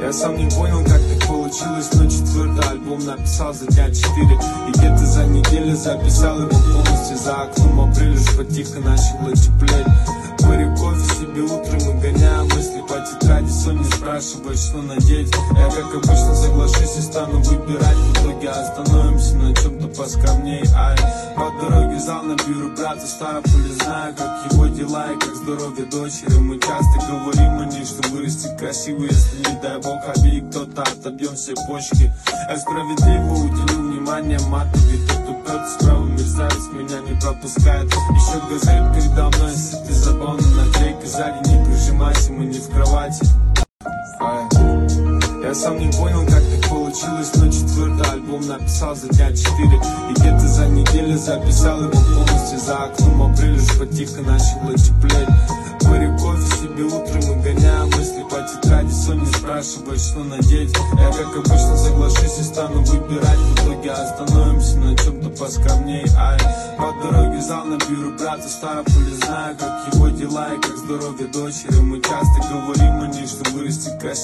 Я сам не понял, как так получилось, но четвертый альбом написал за дня 4. И где-то за неделю записал его полностью. За окном апрель уж потихо начало теплеть. Варю кофе себе утром и гоняю мысли по тетради. Сон не спрашивает, что надеть. Я как обычно соглашусь и стану выбирать. В итоге остановимся на чем-то поскромней. Ай, по дороге зал наберу брата Ставрополя. Знаю, как его дела и как здоровье дочери. Мы часто говорим о ней, что вырастет красиво, если не дай бог обидит кто-то, отобьем все почки. Я справедливо уделю внимание мату, ведь тот, кто пьет справа мерзавец, меня не пропускает. Еще газель передо мной, если ты забавно наклейка сзади, не прижимайся, мы не в кровати. Я сам не понял, как так получилось, но четвертый альбом написал за дня 4. И где-то за неделю записал его полностью. За окном апрель уж потихо начало теплеть. Варю кофе себе утром и гоняю мысли по тетради. Сон не спрашивает, что надеть. Я как обычно соглашусь и стану выбирать. В итоге остановимся на чем-то поскромней. Ай, по дороге зал наберу брата Ставрополя. Знаю, как его дела и как здоровье дочери. Мы часто говорим о ней, что вырастет красиво.